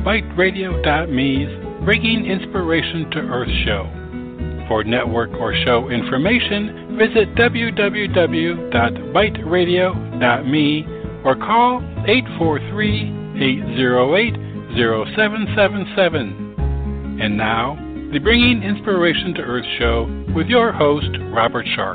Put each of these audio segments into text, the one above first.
biteradio.me's Bringing Inspiration to Earth show. For network or show information, visit www.biteradio.me or call 843-808-0777. And now, the Bringing Inspiration to Earth show with your host, Robert Sharp.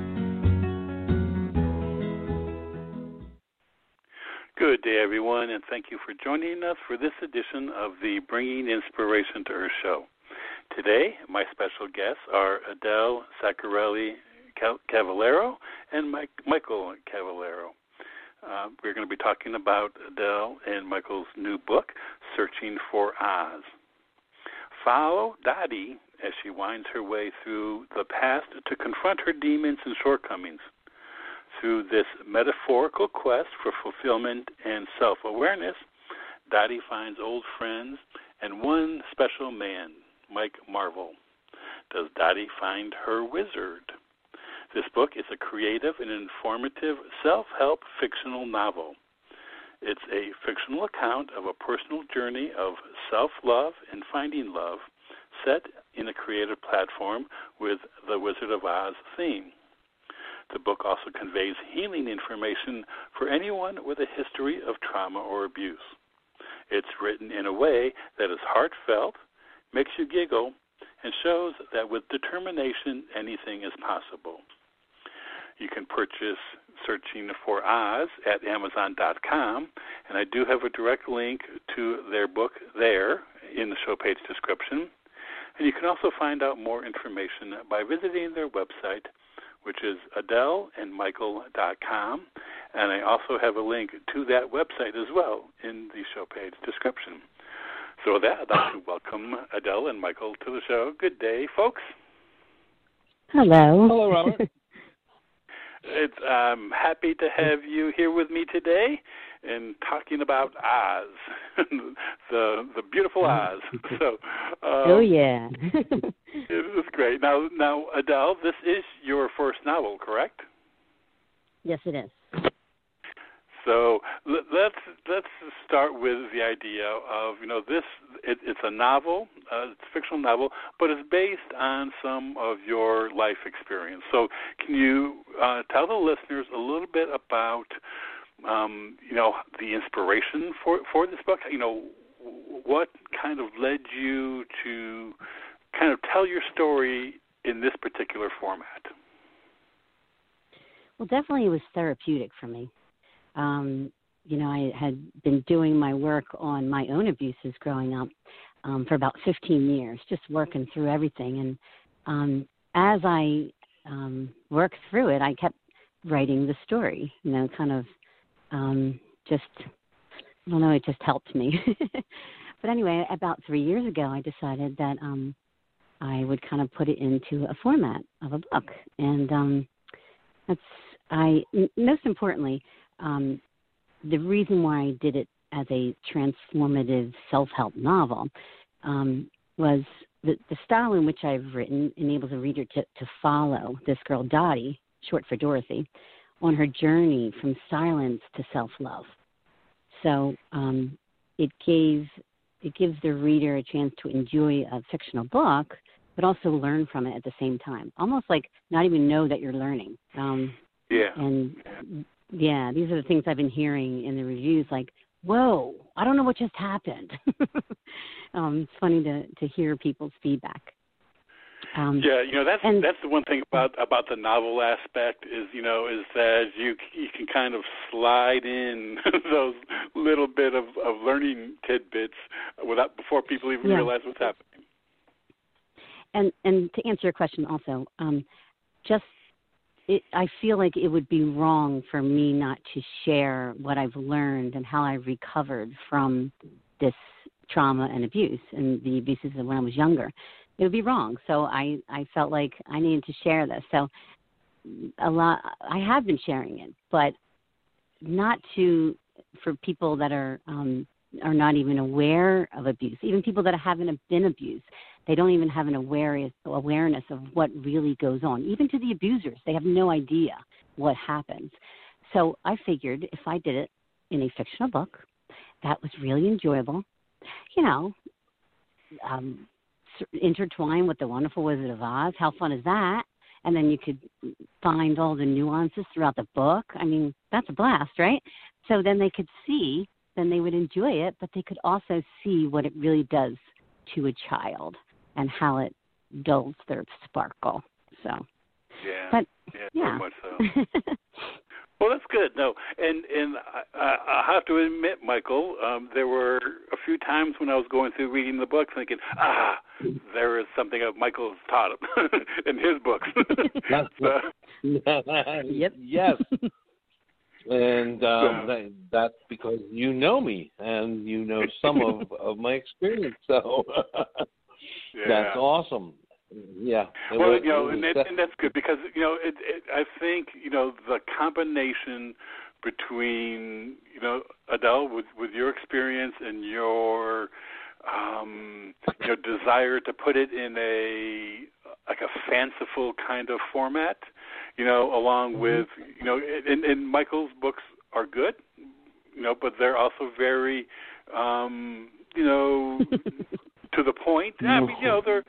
Good day, everyone, and thank you for joining us for this edition of the Bringing Inspiration to Earth show. Today, my special guests are Adele Zaccarelli Cavallero and Michael Cavallero. We're going to be talking about Adele and Michael's new book, Searching for Oz. Follow Dottie as she winds her way through the past to confront her demons and shortcomings. Through this metaphorical quest for fulfillment and self-awareness, Dottie finds old friends and one special man, Mike Marvel. Does Dottie find her wizard? This book is a creative and informative self-help fictional novel. It's a fictional account of a personal journey of self-love and finding love set in a creative platform with the Wizard of Oz theme. The book also conveys healing information for anyone with a history of trauma or abuse. It's written in a way that is heartfelt, makes you giggle, and shows that with determination, anything is possible. You can purchase Searching for Oz at Amazon.com, and I do have a direct link to their book there in the show page description. And you can also find out more information by visiting their website, which is AdeleandMichael.com, and I also have a link to that website as well in the show page description. So with that, I'd like to welcome Adele and Michael to the show. Good day, folks. Hello. Hello, Robert. I'm happy to have you here with me today and talking about Oz, the beautiful Oz. So, oh yeah, it is great. Now, Adele, this is your first novel, correct? Yes, it is. So let's start with the idea of it's a novel, it's a fictional novel, but it's based on some of your life experience. So can you tell the listeners a little bit about the inspiration for this book? What kind of led you to kind of tell your story in this particular format? Well, definitely it was therapeutic for me. I had been doing my work on my own abuses growing up for about 15 years, just working through everything. And as I worked through it, I kept writing the story, kind of it just helped me. But anyway, about 3 years ago, I decided that I would kind of put it into a format of a book. And most importantly, the reason why I did it as a transformative self-help novel was the style in which I've written enables a reader to follow this girl, Dottie, short for Dorothy, on her journey from silence to self-love. So it gives the reader a chance to enjoy a fictional book, but also learn from it at the same time, almost like not even know that you're learning. Yeah, these are the things I've been hearing in the reviews, like, whoa, I don't know what just happened. It's funny to hear people's feedback. That's the one thing about the novel aspect is that you can kind of slide in those little bit of learning tidbits before people even realize what's happening. And to answer your question also, I feel like it would be wrong for me not to share what I've learned and how I recovered from this trauma and abuse and the abuses when I was younger. It would be wrong. So I felt like I needed to share this. So I have been sharing it, but not for people that are not even aware of abuse, even people that haven't been abused. They don't even have an awareness of what really goes on. Even to the abusers, they have no idea what happens. So I figured if I did it in a fictional book, that was really enjoyable. intertwine with the Wonderful Wizard of Oz. How fun is that? And then you could find all the nuances throughout the book. I mean, that's a blast, right? So then they could see, then they would enjoy it, but they could also see what it really does to a child and how it dulls their sparkle. So, very much so. Well, that's good. No, and I have to admit, Michael, there were a few times when I was going through reading the book thinking, there is something that Michael's taught him in his books. Yep. Yes. And that's because you know me and you know some of my experience. So that's awesome. Yeah. Well, and that's good because, I think, the combination between, Adele, with your experience and your, desire to put it in a fanciful kind of format, along with, and Michael's books are good, but they're also very, to the point. I mean,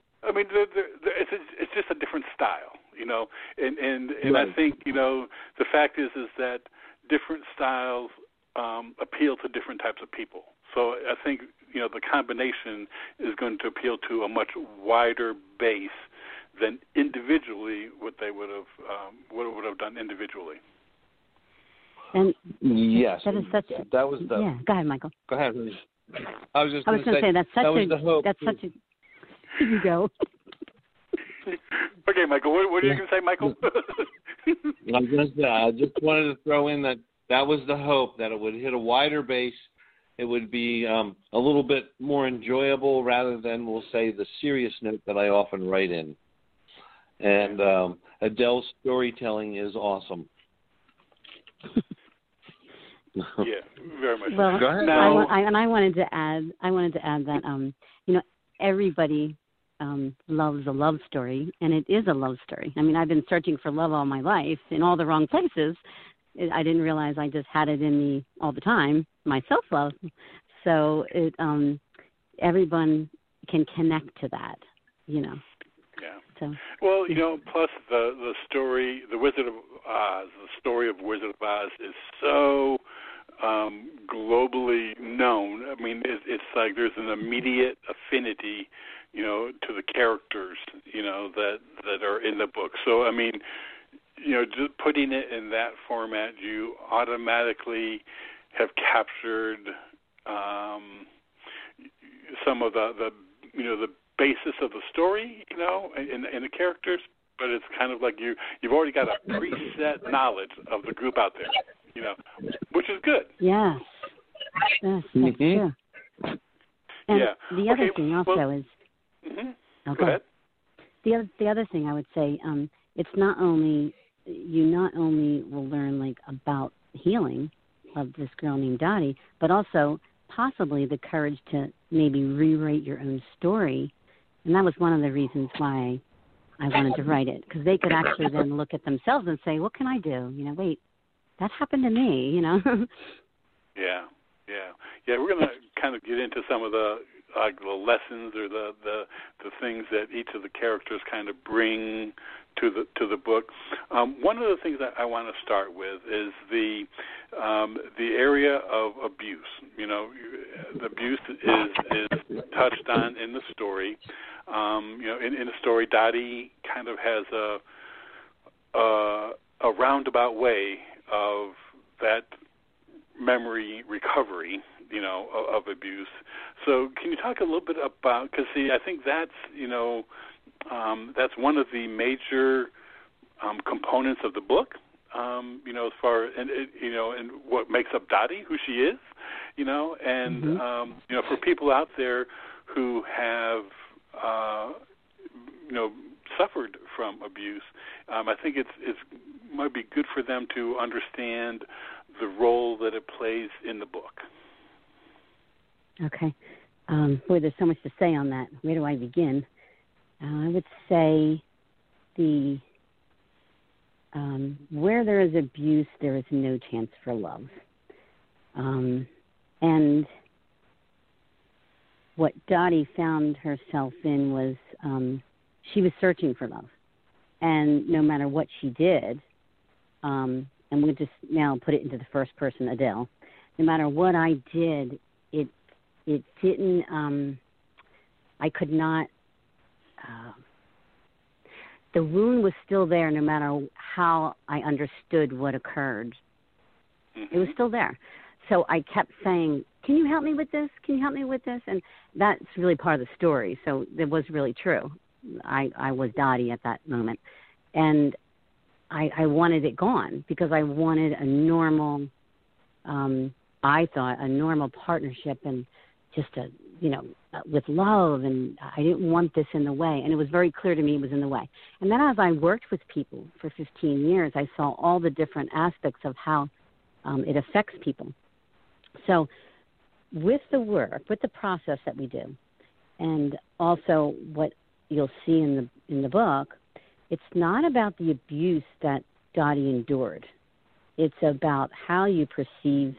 it's just a different style, and right. I think, the fact is that different styles appeal to different types of people. So I think, the combination is going to appeal to a much wider base than individually what they would have done individually. And yes, that was the yeah. Go ahead, Michael. Go ahead. I was going to say that's such the hope. That's such a. Here you go. Okay, Michael. What are you going to say, Michael? I just wanted to throw in that was the hope, that it would hit a wider base. It would be a little bit more enjoyable rather than, we'll say, the serious note that I often write in. And Adele's storytelling is awesome. Yeah, very much. Well, go ahead. I wanted to add that everybody loves a love story, and it is a love story. I mean, I've been searching for love all my life in all the wrong places. I didn't realize I just had it in me all the time, my self-love. So everyone can connect to that, Yeah. So, well, plus the story, The Wizard of Oz, the story of Wizard of Oz is so globally known. I mean, it's like there's an immediate affinity, to the characters, that are in the book. So, I mean, just putting it in that format, you automatically have captured some of the basis of the story, and the characters, but it's kind of like you've already got a preset knowledge of the group out there, which is good. Yes, that's true. And the other thing also is... Mm-hmm. Go ahead. The other thing I would say, it's not only will learn about healing of this girl named Dottie, but also possibly the courage to maybe rewrite your own story. And that was one of the reasons why I wanted to write it, because they could actually then look at themselves and say, what can I do? Wait, that happened to me, Yeah. We're going to kind of get into some of the lessons or the things that each of the characters kind of bring to the book. One of the things that I want to start with is the area of abuse. The abuse is touched on in the story. In the story, Dottie kind of has a roundabout way of that memory recovery, of abuse. So can you talk a little bit about, because I think that's, that's one of the major components of the book, as far, and what makes up Dottie, who she is, and, for people out there who have, suffered from abuse, I think it might be good for them to understand the role that it plays in the book. Okay. Boy, there's so much to say on that. Where do I begin? I would say where there is abuse, there is no chance for love. And what Dottie found herself in was she was searching for love. And no matter what she did, and we'll just now put it into the first person, Adele, no matter what I did, it didn't, I could not, the wound was still there no matter how I understood what occurred. It was still there. So I kept saying, can you help me with this? Can you help me with this? And that's really part of the story. So it was really true. I was Dottie at that moment. And I wanted it gone because I wanted a normal, I thought, a normal partnership and just with love. And I didn't want this in the way. And it was very clear to me it was in the way. And then as I worked with people for 15 years, I saw all the different aspects of how it affects people. So with the work, with the process that we do, and also what you'll see in the book, it's not about the abuse that Dottie endured. It's about how you perceive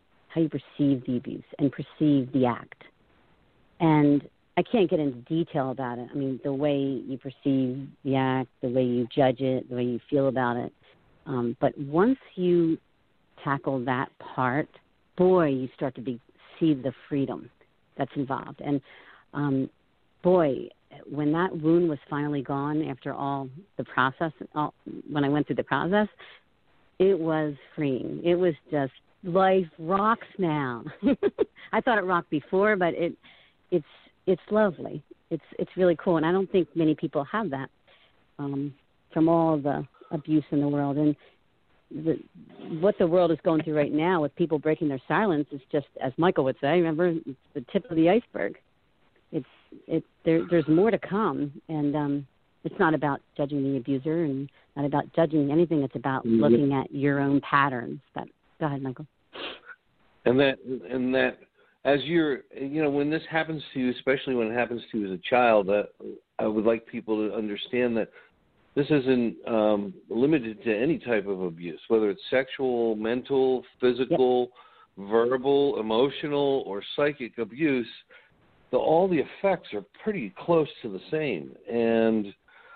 the abuse and perceive the act. And I can't get into detail about it. I mean, the way you perceive the act, the way you judge it, the way you feel about it. But once you tackle that part, boy, you start to see the freedom that's involved. And boy, when that wound was finally gone after all the process, when I went through the process, it was freeing. It was just, life rocks now. I thought it rocked before, but it's lovely. It's really cool, and I don't think many people have that from all the abuse in the world. And what the world is going through right now with people breaking their silence is just, as Michael would say, remember, it's the tip of the iceberg. There's more to come, and it's not about judging the abuser and not about judging anything. It's about looking at your own patterns. Go ahead, Michael. And that as you're, when this happens to you, especially when it happens to you as a child, I would like people to understand that this isn't limited to any type of abuse, whether it's sexual, mental, physical, verbal, emotional, or psychic abuse. All the effects are pretty close to the same. And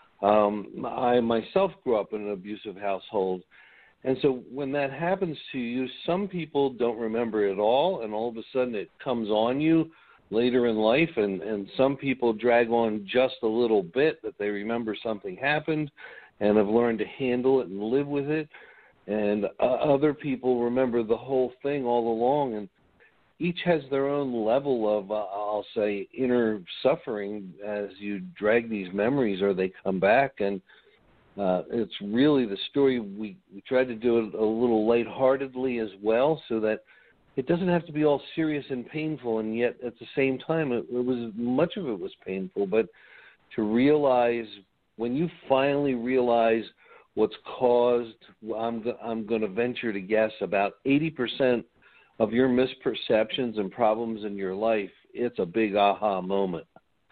I myself grew up in an abusive household. And so when that happens to you, some people don't remember it all, and all of a sudden it comes on you later in life, and some people drag on just a little bit that they remember something happened and have learned to handle it and live with it. And other people remember the whole thing all along, and each has their own level of, I'll say, inner suffering as you drag these memories or they come back. And it's really the story. We tried to do it a little lightheartedly as well, so that it doesn't have to be all serious and painful, and yet at the same time, much of it was painful. But to realize, when you finally realize what's caused, I'm going to venture to guess about 80% of your misperceptions and problems in your life, it's a big aha moment.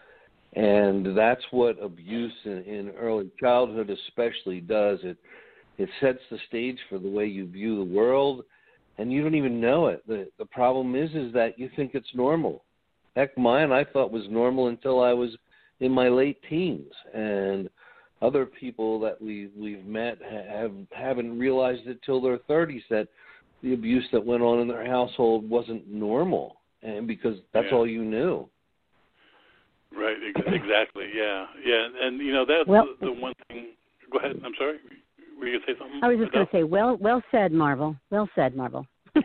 And that's what abuse in early childhood especially does. It sets the stage for the way you view the world, and you don't even know it. The problem is that you think it's normal. Heck, mine I thought was normal until I was in my late teens. And other people that we've met haven't realized it till their 30s that the abuse that went on in their household wasn't normal, and because that's all you knew. Right, exactly, yeah. And, that's the one thing. Go ahead, I'm sorry. Were you going to say something? I was just going to say, well said, Marvel. Well said, Marvel.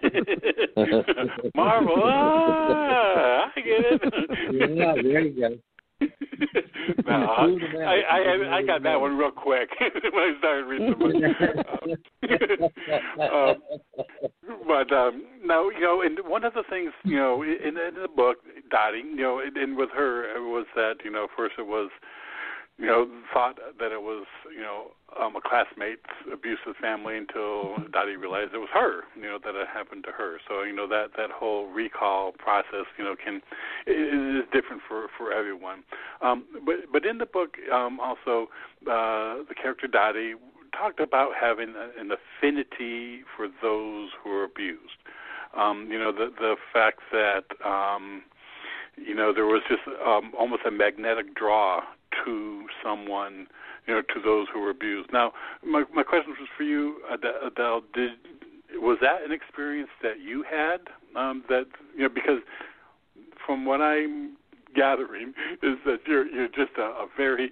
Marvel, I get it. Yeah, there you go. No, I got that one real quick when I started reading the book. But no, and one of the things, in the book, Dottie, and with her, it was that, first it was, thought that it was, a classmate's abusive family until Dottie realized it was her, that it happened to her. So, that whole recall process, is different for everyone. But in the book, also, the character Dottie talked about having an affinity for those who are abused. The fact that there was just almost a magnetic draw to someone, to those who were abused. Now, my question was for you, Adele. Was that an experience that you had? That because from what I'm gathering is that you're just a very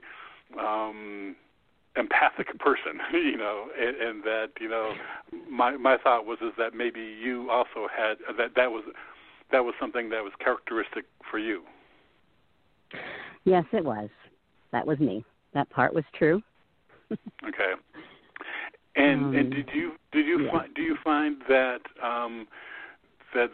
empathic person, and that my thought was is that maybe you also had that was something that was characteristic for you. Yes, it was. That was me. That part was true. Okay. And do you find that that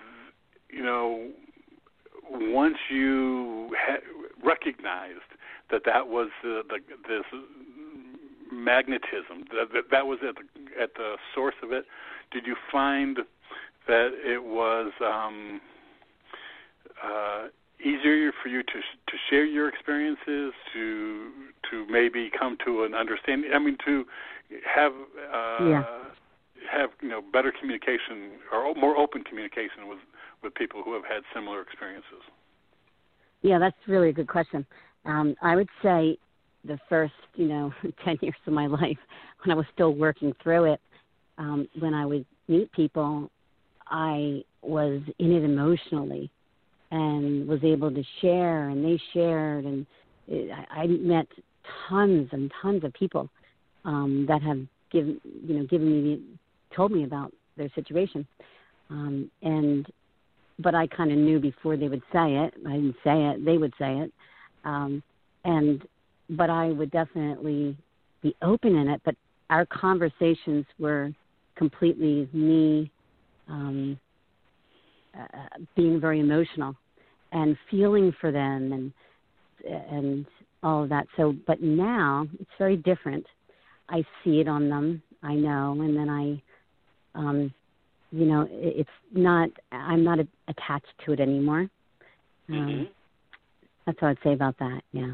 once you recognized that was this magnetism, that was at the source of it, did you find that it was easier for you to share your experiences, to maybe come to an understanding? I mean, to have better communication or more open communication with people who have had similar experiences? Yeah, that's really a good question. I would say the first 10 years of my life, when I was still working through it, when I would meet people, I was in it emotionally and was able to share, and they shared, and I met tons and tons of people that have told me about their situation, but I kind of knew before they would say it. I didn't say it; they would say it, but I would definitely be open in it. But our conversations were completely me being very emotional and feeling for them and all of that. So, but now it's very different. I see it on them. I know, and then it's not. I'm not attached to it anymore. That's what I'd say about that. Yeah.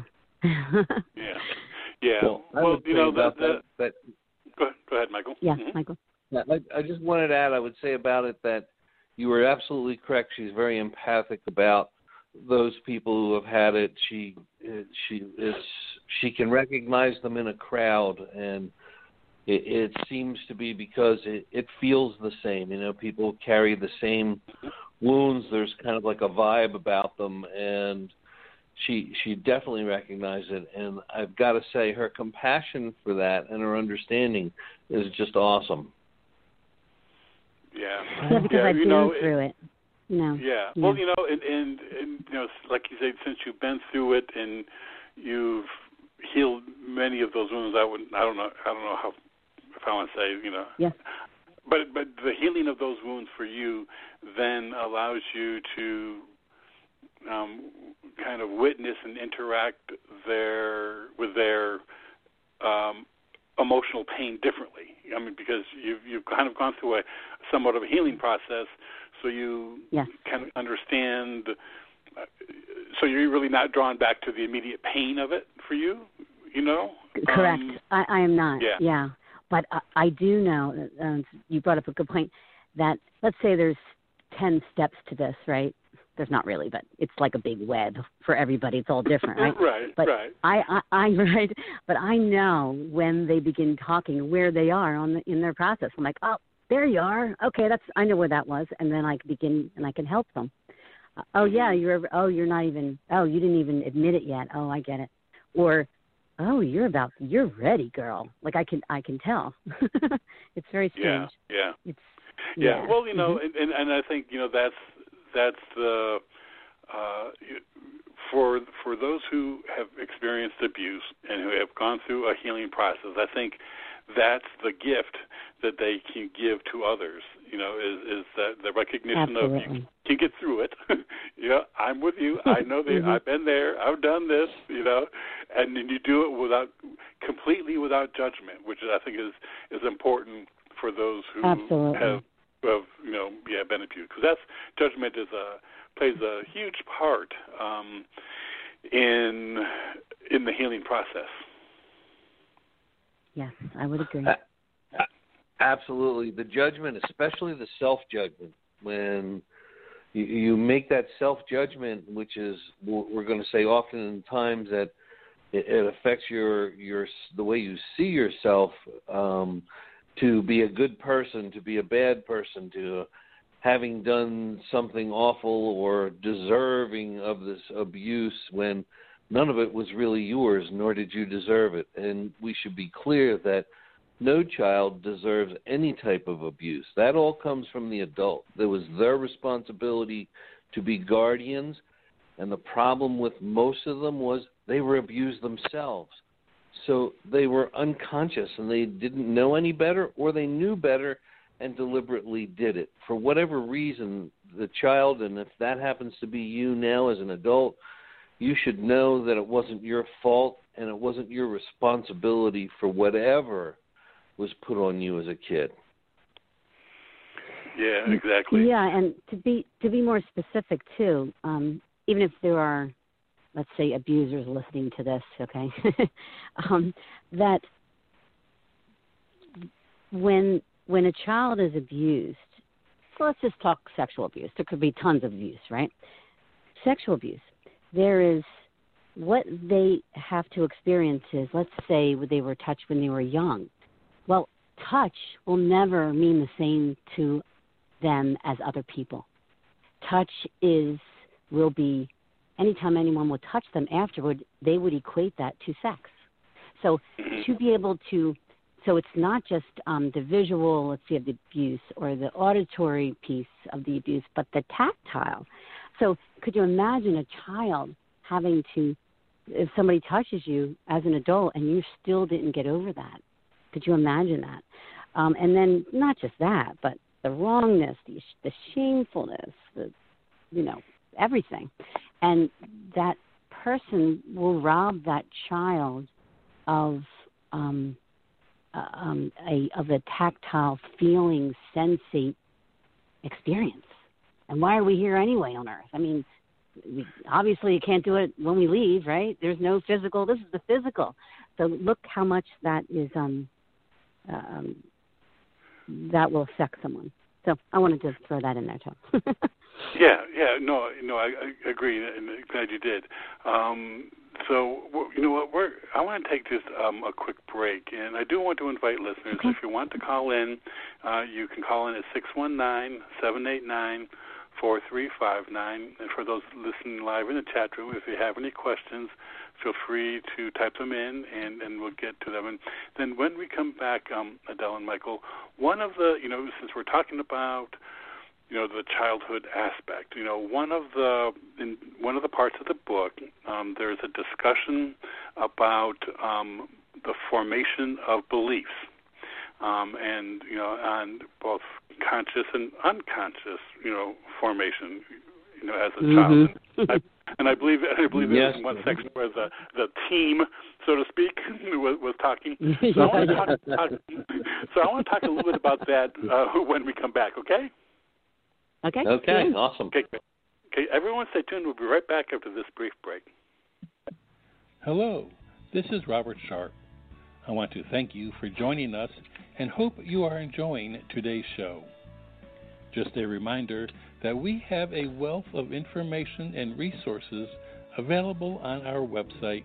Yeah. Well, about that. Go ahead, Michael. Yeah, Michael. Yeah, I just wanted to add. I would say about it that you were absolutely correct. She's very empathic about those people who have had it. She can recognize them in a crowd, and it seems to be because it feels the same. People carry the same wounds. There's kind of like a vibe about them, and she definitely recognized it. And I've got to say, her compassion for that and her understanding is just awesome. Yeah, because I've been through it. Yeah. Well, and like you said, since you've been through it and you've healed many of those wounds, I don't know how, if I want to say, Yeah. But the healing of those wounds for you then allows you to kind of witness and interact with their emotional pain differently. I mean, because you've kind of gone through somewhat of a healing process, so you can understand. So you're really not drawn back to the immediate pain of it for you, Correct. I am not. Yeah. Yeah. But I do know, you brought up a good point, that let's say there's 10 steps to this, right? There's not really, but it's like a big web for everybody. It's all different, right? Right. But but I know when they begin talking where they are in their process. I'm like, oh, there you are. Okay, I know where that was, and then I begin and I can help them. You didn't even admit it yet. Oh, I get it. Or, oh, you're ready, girl. Like I can tell. It's very strange. Yeah. Yeah. Well, and I think that's the for those who have experienced abuse and who have gone through a healing process, I think that's the gift that they can give to others. Is that the recognition Absolutely. of you can get through it. I'm with you. I know that I've been there. I've done this. And then you do it completely without judgment, which I think is important for those who Absolutely. have been abused, because judgment plays a huge part in the healing process. Yes, I would agree. Absolutely. The judgment, especially the self-judgment, when you make that self-judgment, which is, we're going to say oftentimes that it affects the way you see yourself, to be a good person, to be a bad person, to having done something awful or deserving of this abuse when none of it was really yours, nor did you deserve it. And we should be clear that no child deserves any type of abuse. That all comes from the adult. It was their responsibility to be guardians, and the problem with most of them was they were abused themselves. So they were unconscious, and they didn't know any better, or they knew better and deliberately did it. For whatever reason, the child, and if that happens to be you now as an adult, you should know that it wasn't your fault and it wasn't your responsibility for whatever was put on you as a kid. Yeah, exactly. Yeah, and to be more specific too, even if there are, let's say, abusers listening to this, okay, that when a child is abused, so let's just talk sexual abuse. There could be tons of abuse, right? Sexual abuse. There is what they have to experience is, let's say they were touched when they were young. Well, touch will never mean the same to them as other people. Touch will be, anytime anyone would touch them afterward, they would equate that to sex. So to be able to, so it's not just the visual, let's say, of the abuse or the auditory piece of the abuse, but the tactile. So could you imagine a child having to, if somebody touches you as an adult and you still didn't get over that? Could you imagine that? And then not just that, but the wrongness, the shamefulness, everything. And that person will rob that child of a tactile feeling, sensate experience. And why are we here anyway on Earth? I mean, obviously you can't do it when we leave, right? There's no physical. This is the physical. So look how much that is that will affect someone. So I wanted to throw that in there too. No, I agree, and glad you did. So you know what? I want to take just a quick break, and I do want to invite listeners. Okay. If you want to call in, you can call in at 619-789-4359. And for those listening live in the chat room, if you have any questions, feel free to type them in, and we'll get to them. And then when we come back, Adele and Michael, one of the, since we're talking about, the childhood aspect, one of the parts of the book, there's a discussion about the formation of beliefs, and on both conscious and unconscious, formation, as a child. And I believe yes. there was one section where the team, so to speak, was talking. So I want to talk a little bit about that when we come back. Okay. Okay. Awesome. Okay. Everyone, stay tuned. We'll be right back after this brief break. Hello, this is Robert Sharp. I want to thank you for joining us and hope you are enjoying today's show. Just a reminder that we have a wealth of information and resources available on our website,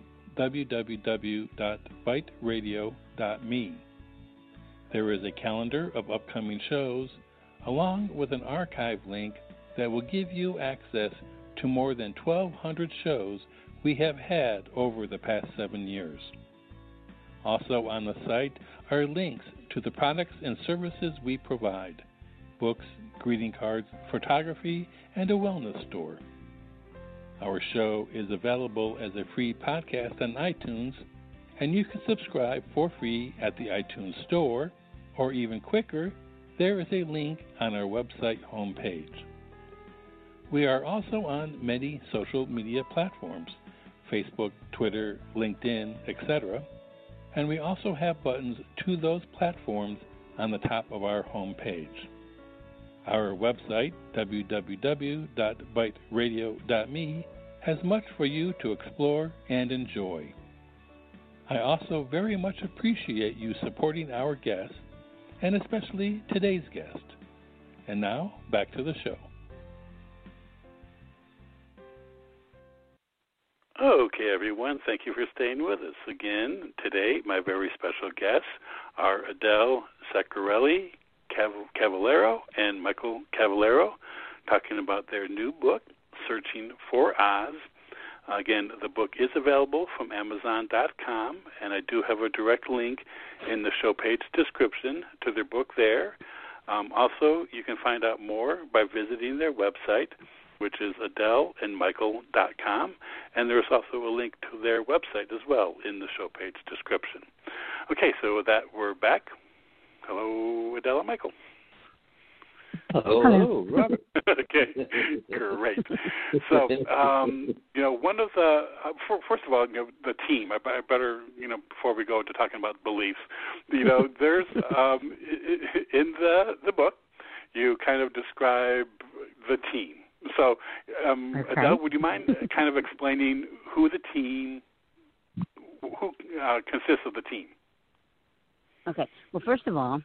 www.biteradio.me. There is a calendar of upcoming shows, along with an archive link that will give you access to more than 1,200 shows we have had over the past 7 years. Also on the site are links to the products and services we provide: books, greeting cards, photography, and a wellness store. Our show is available as a free podcast on iTunes, and you can subscribe for free at the iTunes Store, or even quicker, there is a link on our website homepage. We are also on many social media platforms: Facebook, Twitter, LinkedIn, etc., and we also have buttons to those platforms on the top of our homepage. Our website, www.biteradio.me, has much for you to explore and enjoy. I also very much appreciate you supporting our guests, and especially today's guest. And now, back to the show. Okay, everyone, thank you for staying with us. Again, today, my very special guests are Adele Saccarelli Cavallero and Michael Cavallero, talking about their new book, Searching for Oz. Again, the book is available from Amazon.com, and I do have a direct link in the show page description to their book there. Also, you can find out more by visiting their website, which is AdeleandMichael.com, and there's also a link to their website as well in the show page description. Okay, so with that, we're back. Hello, Adele and Michael. Hello, Robert. Okay, great. So, one of the first of all, the team. I better, before we go into talking about beliefs, there's in the book, you kind of describe the team. So, okay. Adele, would you mind kind of explaining who consists of the team? Okay. Well, first of all,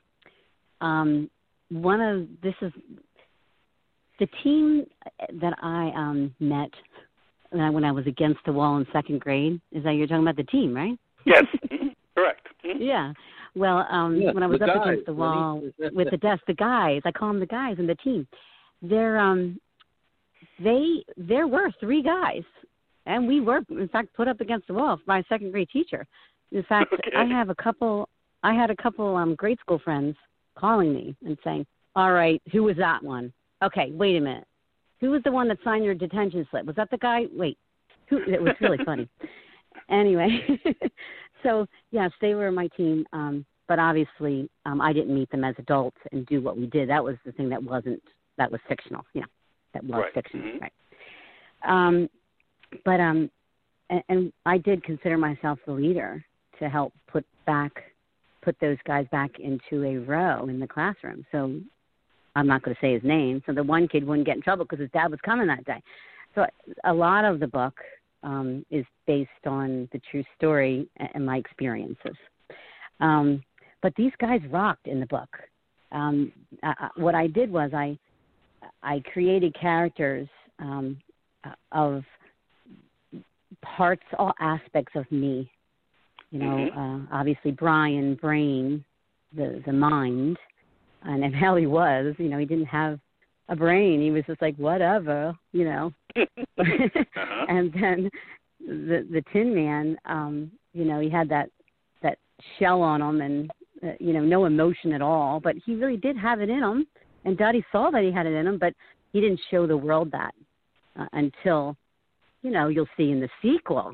the team that I met when I was against the wall in second grade. Is that you're talking about the team, right? Yes, correct. Yeah. Well, when I was up against the wall with the guys, I call them the guys in the team. There were three guys, and we were, in fact, put up against the wall by a second grade teacher. In fact, okay. I had a couple grade school friends calling me and saying, "All right, who was that one? Okay, wait a minute. Who was the one that signed your detention slip? Was that the guy? Wait, who?" It was really funny. Anyway, so yes, they were my team. But obviously, I didn't meet them as adults and do what we did. That was the thing that was fictional. That was right. fictional, Mm-hmm. right? And I did consider myself the leader to help put those guys back into a row in the classroom. So I'm not going to say his name. So the one kid wouldn't get in trouble because his dad was coming that day. So a lot of the book is based on the true story and my experiences. But these guys rocked in the book. What I did was I created characters of all aspects of me. Obviously Brian, brain, the mind, and how he was. He didn't have a brain. He was just like whatever, uh-huh. And then the Tin Man, he had that shell on him and no emotion at all. But he really did have it in him. And Dottie saw that he had it in him, but he didn't show the world that until, you'll see in the sequel.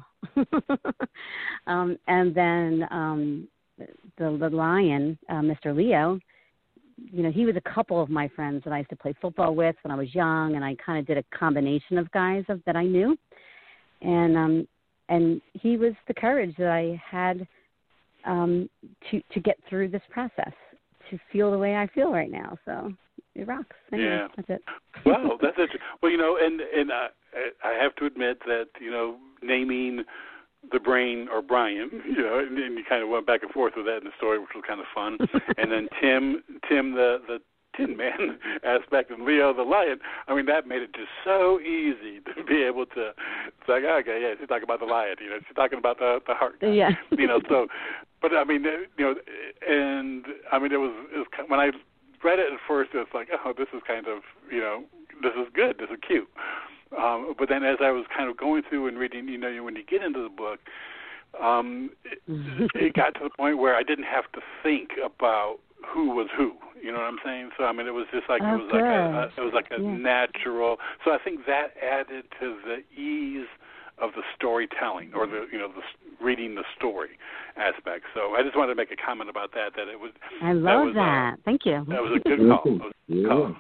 And then the lion, Mr. Leo, he was a couple of my friends that I used to play football with when I was young, and I kind of did a combination of guys that I knew. And he was the courage that I had to get through this process, to feel the way I feel right now. So it rocks. Anyway, yeah. That's it. Wow, that's it. Well, and I have to admit that, naming the brain or Brian, and you kind of went back and forth with that in the story, which was kind of fun. And then Tim the Tin Man aspect, and Leo the lion. I mean, that made it just so easy to be able to. It's like, okay, yeah, she's talking about the lion. She's talking about the heart guy. Yeah. So, but I mean, and I mean, it was when I read it at first, it's like, oh, this is kind of, this is good, this is cute. But then as I was kind of going through and reading, when you get into the book, it got to the point where I didn't have to think about who was who. You know what I'm saying? So I mean, it was just like it was like a natural. So I think that added to the ease of the storytelling, or the reading the story aspect. So I just wanted to make a comment about that. That it was. I love that. Thank you. That was a good call.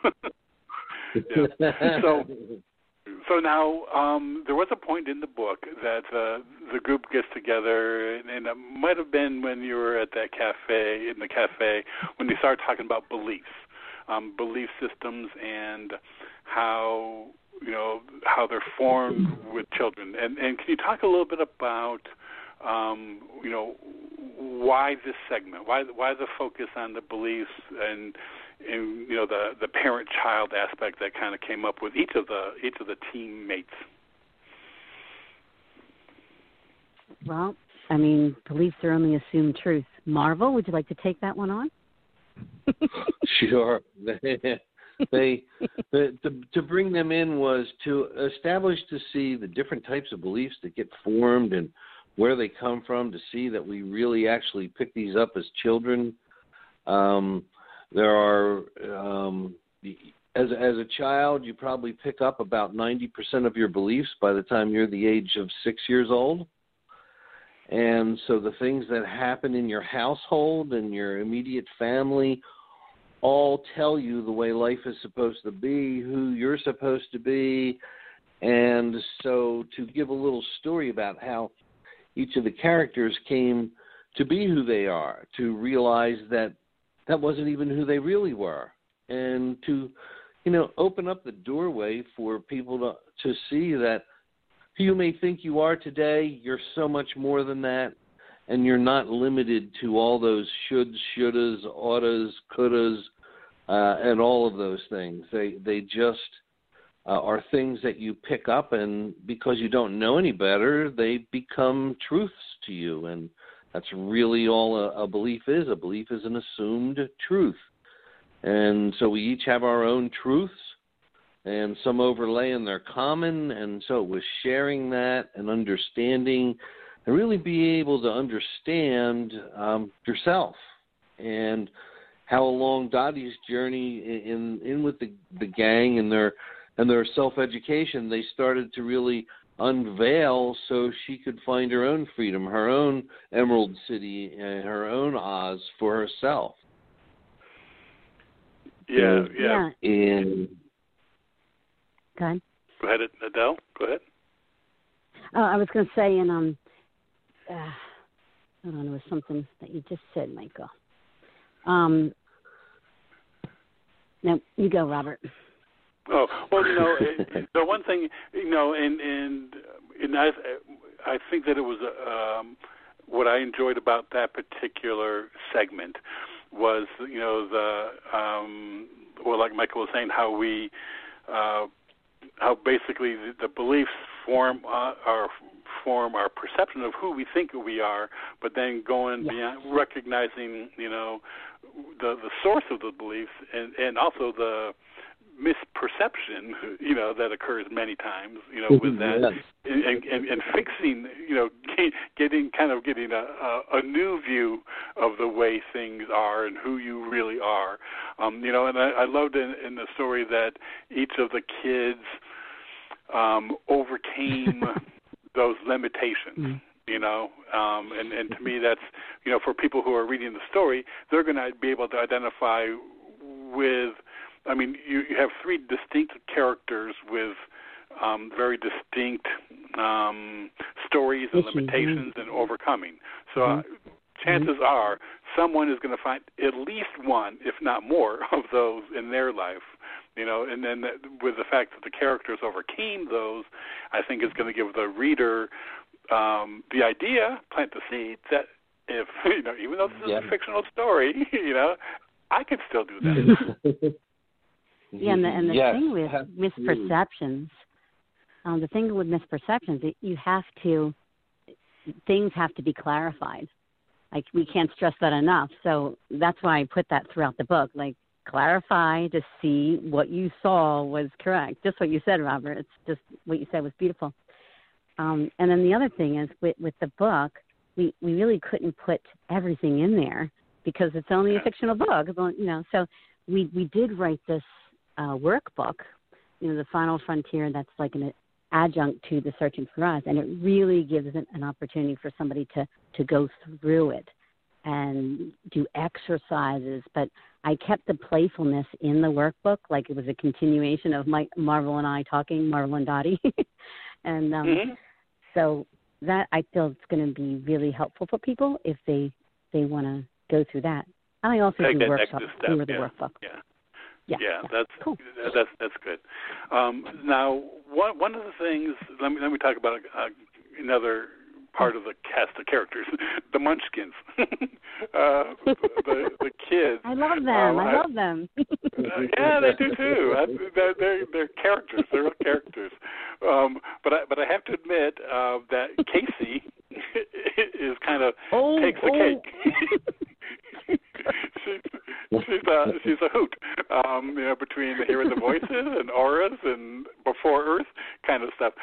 Yeah. So now there was a point in the book that the group gets together, and it might have been when you were at that cafe, when they started talking about beliefs, belief systems, and how they're formed with children. And can you talk a little bit about why this segment, why the focus on the beliefs and the parent-child aspect that kind of came up with each of the teammates? Well, I mean, beliefs are only assumed truth. Marvel, would you like to take that one on? Sure. To bring them in was to establish, to see the different types of beliefs that get formed and where they come from, to see that we really actually pick these up as children. There are, as a child, you probably pick up about 90% of your beliefs by the time you're the age of 6 years old. And so the things that happen in your household and your immediate family all tell you the way life is supposed to be, who you're supposed to be. And so to give a little story about how each of the characters came to be who they are, to realize that that wasn't even who they really were, and to, open up the doorway for people to see that who you may think you are today, you're so much more than that, and you're not limited to all those shoulds, shouldas, oughtas, couldas, and all of those things. They just are things that you pick up, and because you don't know any better, they become truths to you, and that's really all a belief is. A belief is an assumed truth. And so we each have our own truths, and some overlay and they're common, and so it was sharing that and understanding and really be able to understand yourself and how along Dottie's journey in with the gang and their self-education, they started to really unveil so she could find her own freedom, her own Emerald City, and her own Oz for herself. Yeah. And go ahead. Go ahead, Adele. Go ahead. Oh, I was going to say, hold on, there was something that you just said, Michael. No, you go, Robert. Oh, well, the one thing, and I think that it was what I enjoyed about that particular segment was, like Michael was saying, how basically the beliefs form our perception of who we think we are, but then going beyond, recognizing, the source of the beliefs and also the misperception, that occurs many times, with that, and fixing, getting a new view of the way things are and who you really are, and I loved in the story that each of the kids overcame those limitations. And to me, that's, for people who are reading the story, they're going to be able to identify with. I mean, you have three distinct characters with very distinct stories and limitations and overcoming. So chances are someone is going to find at least one, if not more, of those in their life. And then with the fact that the characters overcame those, I think is going to give the reader the idea, plant the seed that if, even though this is a fictional story, I can still do that. Yeah, and the thing with misperceptions, things have to be clarified. Like, we can't stress that enough. So that's why I put that throughout the book. Like, clarify to see what you saw was correct. Just what you said, Robert. It's just what you said was beautiful. And then the other thing is with the book, we really couldn't put everything in there because it's only a fictional book. So we did write this workbook, The Final Frontier, that's like an adjunct to the Searching for Us, and it really gives an opportunity for somebody to go through it and do exercises. But I kept the playfulness in the workbook, like it was a continuation of Marvel and I talking, Marvel and Dottie. And so that, I feel, it's going to be really helpful for people if they want to go through that. And I also do workshops through the workbook. Yeah, that's cool. That's good. Now, one of the things, let me talk about another part of the cast of characters, the Munchkins, the kids. I love them. I love them. Yeah, they do too. They're characters. They're real characters. But I have to admit that Casey bakes a cake. She's a hoot, between hearing the voices and auras and before Earth kind of stuff.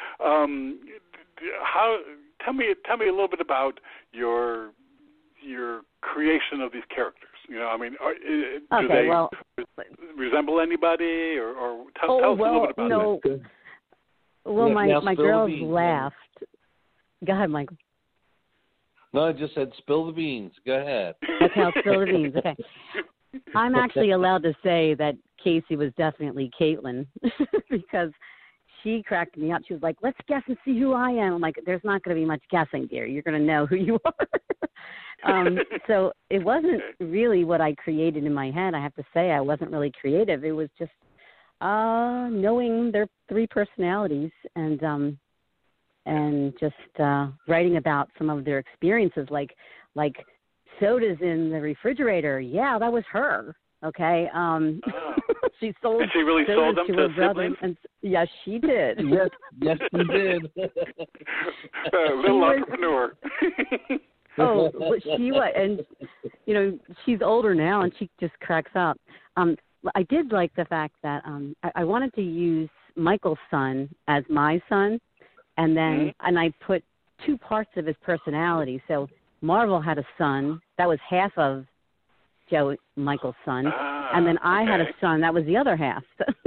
Tell me a little bit about your creation of these characters. Do they resemble anybody, or tell us a little bit about that. Well, my girls laughed. Go ahead, Michael. No, I just said spill the beans. Go ahead. Okay, I'll spill the beans. Okay. I'm actually allowed to say that Casey was definitely Caitlin because she cracked me up. She was like, let's guess and see who I am. I'm like, there's not going to be much guessing, dear. You're going to know who you are. So it wasn't really what I created in my head. I have to say I wasn't really creative. It was just knowing their three personalities and just writing about some of their experiences, like sodas in the refrigerator. Yeah, that was her. Okay. She sold. And she really sold them to her siblings? And, yes, she did. Yes, she did. Little entrepreneur. Oh, she was, and she's older now, and she just cracks up. I did like the fact that I wanted to use Michael's son as my son, and then and I put two parts of his personality. So Marvel had a son that was half of Michael's son, and then I had a son that was the other half.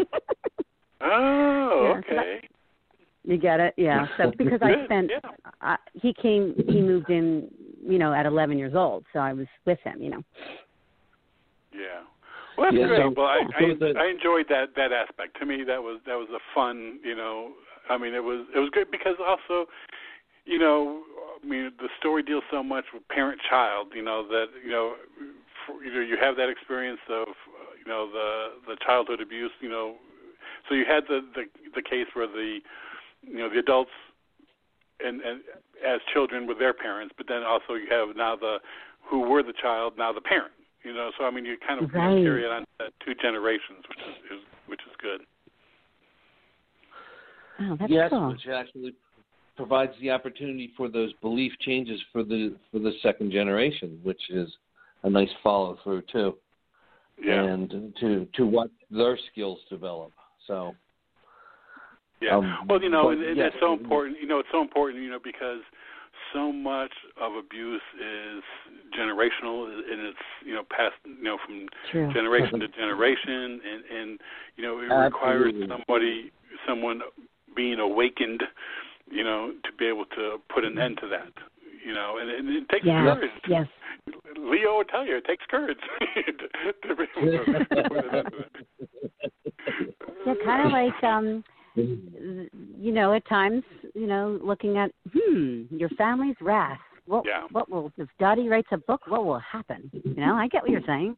Oh, okay. So you get it? Yeah. So because I spent, he moved in, at 11 years old, so I was with him, Yeah. Well, that's great. So, well, I enjoyed that aspect. To me, that was a fun, it was good because also, the story deals so much with parent-child, that, you have that experience of, the childhood abuse, so you had the case where the adults and as children with their parents, but then also you have now who were the child, now the parent, so you kind of carry it on to two generations, which is good. Oh, that's cool. Which actually provides the opportunity for those belief changes for the second generation, which is a nice follow through too. Yeah. And to watch their skills develop. So. Yeah. It's so important. It's so important. Because so much of abuse is generational, and it's passed from generation to generation, and it requires someone being awakened, to be able to put an end to that. And it takes courage. Yes. Leo will tell you it takes courage to be able to put an end to that. Yeah, kind of like at times, looking at your family's wrath. What will, if Daddy writes a book, what will happen? I get what you're saying.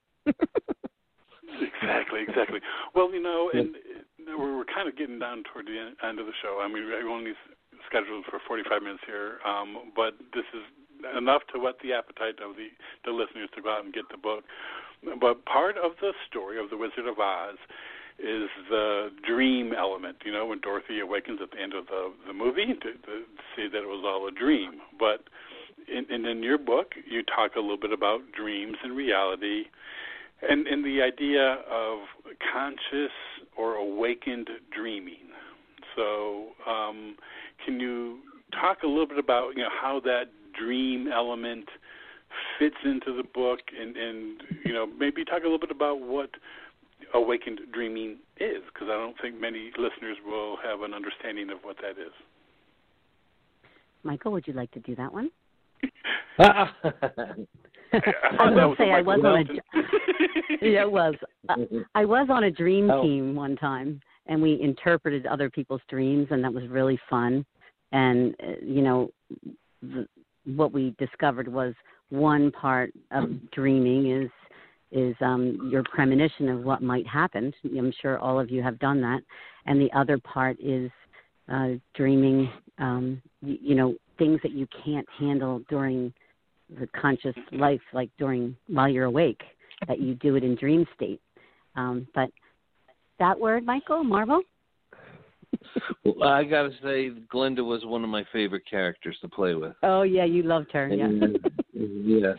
Exactly. Well, and we're kind of getting down toward the end of the show. I only scheduled for 45 minutes here, but this is enough to whet the appetite of the listeners to go out and get the book. But part of the story of The Wizard of Oz is the dream element, when Dorothy awakens at the end of the movie to see that it was all a dream. But in your book, you talk a little bit about dreams and reality and the idea of conscious or awakened dreaming. So can you talk a little bit about how that dream element fits into the book and maybe talk a little bit about what awakened dreaming is, because I don't think many listeners will have an understanding of what that is. Michael, would you like to do that one? I will say I was on I was on a dream team one time, and we interpreted other people's dreams, and that was really fun. And what we discovered was one part of dreaming is your premonition of what might happen. I'm sure all of you have done that. And the other part is dreaming, things that you can't handle during the conscious life, like while you're awake, that you do it in dream state. But that word, Michael, Marvel? Well, I got to say, Glinda was one of my favorite characters to play with. Oh, yeah, you loved her, yeah. Yes.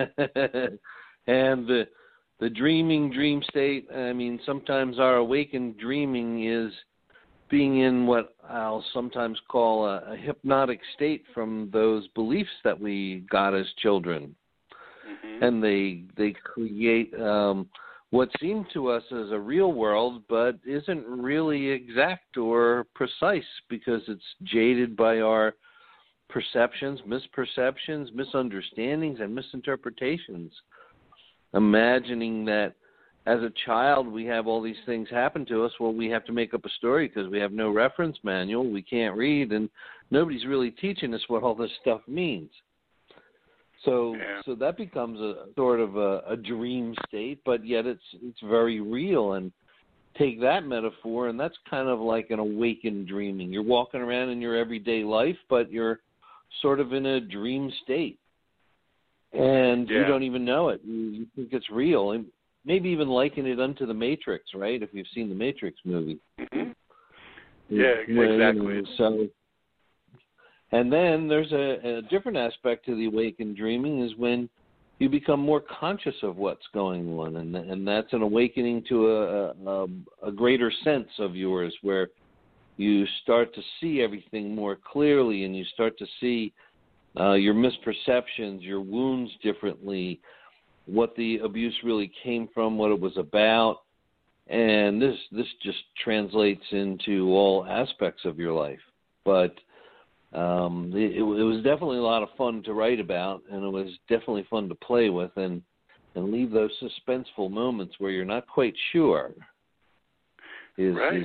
And the dream state, I mean, sometimes our awakened dreaming is being in what I'll sometimes call a hypnotic state from those beliefs that we got as children. Mm-hmm. And they create what seemed to us as a real world, but isn't really exact or precise because it's jaded by our perceptions, misperceptions, misunderstandings, and misinterpretations. Imagining that as a child we have all these things happen to us, well, we have to make up a story because we have no reference manual, we can't read, and nobody's really teaching us what all this stuff means. So that becomes a sort of a dream state, but yet it's very real. And take that metaphor, and that's kind of like an awakened dreaming. You're walking around in your everyday life, but you're sort of in a dream state. And you don't even know it. You think it's real. And maybe even liken it unto the Matrix, right? If you've seen the Matrix movie. Mm-hmm. Yeah, exactly. So, and then there's a different aspect to the awakened dreaming is when you become more conscious of what's going on, and that's an awakening to a greater sense of yours, where you start to see everything more clearly, and you start to see your misperceptions, your wounds differently, what the abuse really came from, what it was about, and this just translates into all aspects of your life. But it was definitely a lot of fun to write about, and it was definitely fun to play with, and leave those suspenseful moments where you're not quite sure. Robert,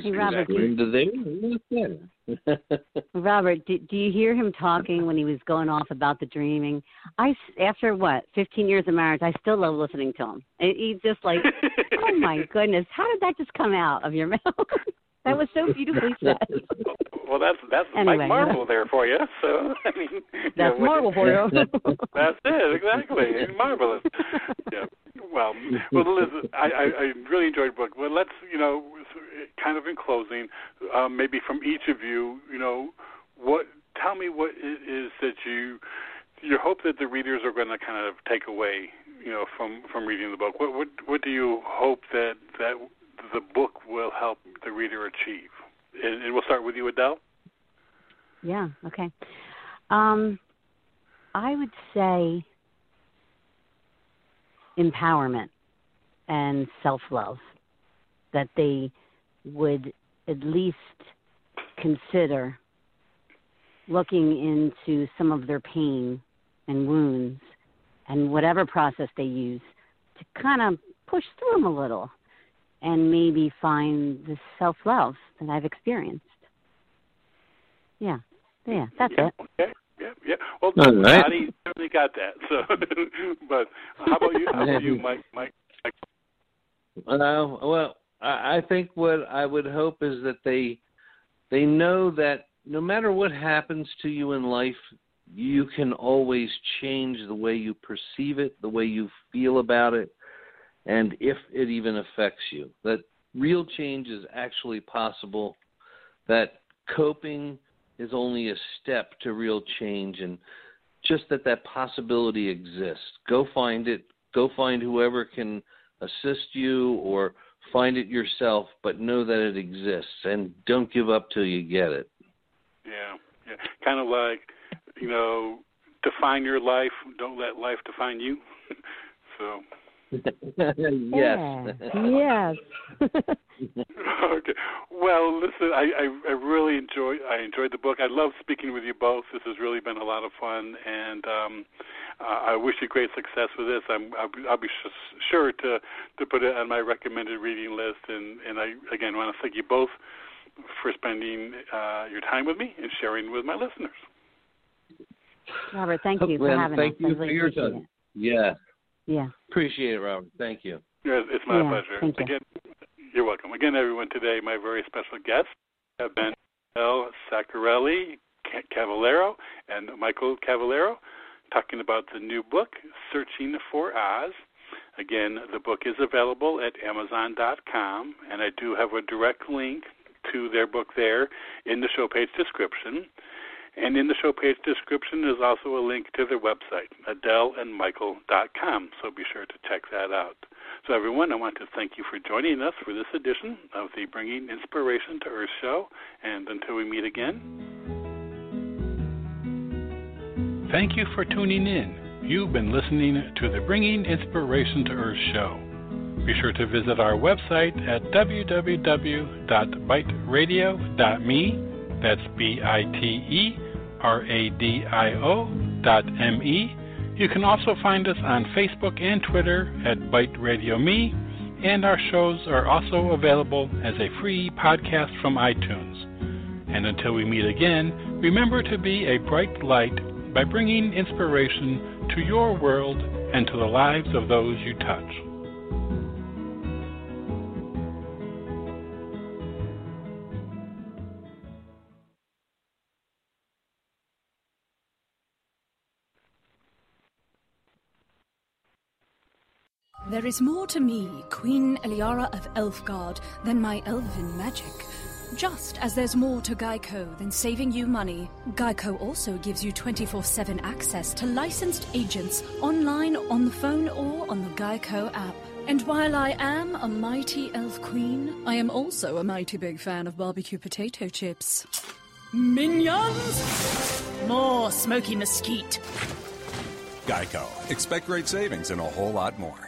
do you hear him talking when he was going off about the dreaming? After 15 years of marriage, I still love listening to him. He's just like, oh my goodness, how did that just come out of your mouth? That was so beautifully said. Well, that's anyway, Mike Marvel there for you. So I mean, that's Marvel for you. That's it, exactly. Marvelous. Yeah. Well, Liz, I really enjoyed the book. Well, let's kind of in closing, maybe from each of you, tell me what it is that you hope that the readers are going to kind of take away, from reading the book. What do you hope that the book will help the reader achieve? And we'll start with you, Adele. Yeah, okay. I would say empowerment and self-love, that they would at least consider looking into some of their pain and wounds and whatever process they use to kind of push through them a little and maybe find the self-love that I've experienced. Yeah, that's it. Okay. Yeah. Well, Johnny certainly got that. So, but how about you? How about you, Mike? Well, I think what I would hope is that they know that no matter what happens to you in life, you can always change the way you perceive it, the way you feel about it, and if it even affects you. That real change is actually possible, that coping is only a step to real change, and just that possibility exists. Go find it. Go find whoever can assist you or find it yourself, but know that it exists, and don't give up till you get it. Yeah. Kind of like, define your life. Don't let life define you. So. Yes. Yes. Okay. Well, listen, I really enjoyed the book. I love speaking with you both. This has really been a lot of fun, and I wish you great success with this. I'll be sure to put it on my recommended reading list. And I again want to thank you both for spending your time with me and sharing with my listeners. Robert, thank you for having us. Thank you for your time. Yeah. Appreciate it, Robert. Thank you. Yeah, it's my pleasure. Thank you. Again, you're welcome. Again, everyone, today my very special guests have been Adele Saccarelli Cavallero and Michael Cavallero, talking about the new book, Searching for Oz. Again, the book is available at Amazon.com, and I do have a direct link to their book there in the show page description. And in the show page description is also a link to their website, AdeleandMichael.com, so be sure to check that out. So everyone, I want to thank you for joining us for this edition of the Bringing Inspiration to Earth show, and until we meet again. Thank you for tuning in. You've been listening to the Bringing Inspiration to Earth show. Be sure to visit our website at www.biteradio.me. That's BITERADIO.me. You can also find us on Facebook and Twitter at Byte Radio Me, and our shows are also available as a free podcast from iTunes. And until we meet again, remember to be a bright light by bringing inspiration to your world and to the lives of those you touch. There is more to me, Queen Eliara of Elfgard, than my elven magic. Just as there's more to Geico than saving you money, Geico also gives you 24/7 access to licensed agents online, on the phone, or on the Geico app. And while I am a mighty elf queen, I am also a mighty big fan of barbecue potato chips. Minions! More smoky mesquite. Geico. Expect great savings and a whole lot more.